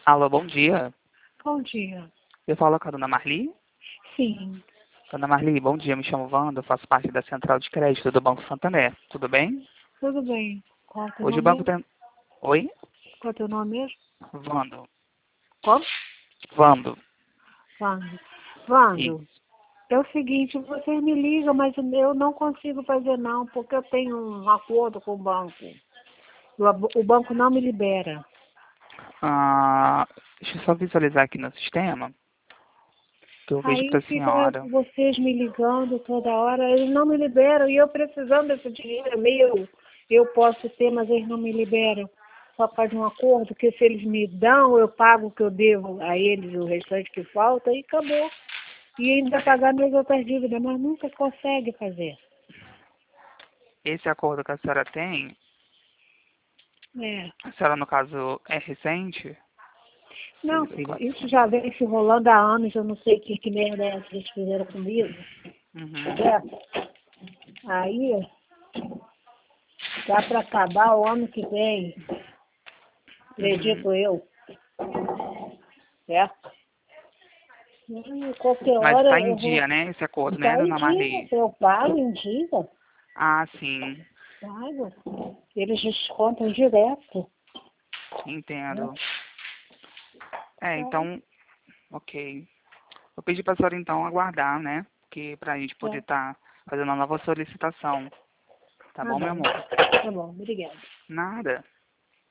Alô, bom dia. Bom dia. Eu falo com a dona Marli. Sim, Dona Marli, bom dia. Me chamo Wanda, eu faço parte da Central de Crédito do Banco Santander. Tudo bem? tudo bem. Qual é o teu Hoje o nome banco mesmo? tem... Oi? Qual é o teu nome mesmo? Vando. Como? Vando. Vando. Isso. Vando, é o seguinte, vocês me ligam, mas eu não consigo fazer não, porque eu tenho um acordo com o banco. O banco não me libera. Deixa eu só visualizar aqui no sistema, que eu vejo para Aí a fica senhora. vocês me ligando toda hora, eles não me liberam e eu precisando desse dinheiro é meu. Eu posso ter, mas eles não me liberam. Só faz um acordo que se eles me dão, eu pago o que eu devo a eles, o restante que falta, e acabou. E ainda pagar minhas outras dívidas, mas nunca consegue fazer. Esse acordo que a senhora tem, É. a senhora no caso é recente? Não, filho, isso já vem se rolando há anos, eu não sei que merda é essa que eles fizeram comigo. Uhum. É. Aí, dá para acabar o ano que vem, Uhum. acredito eu. Certo? E qualquer Mas hora está em eu dia, vou. né, esse acordo, né, Tá em dona dia, Marli? eu pago em dia, Ah, sim. pago. Eles descontam direto. Né? Entendo. É, Tá, então, ok. Eu pedi para a senhora então aguardar, né? Porque para a gente poder tá. estar fazendo a nova solicitação. Tá Tá bom, meu bom. amor? Tá bom, obrigada. Nada.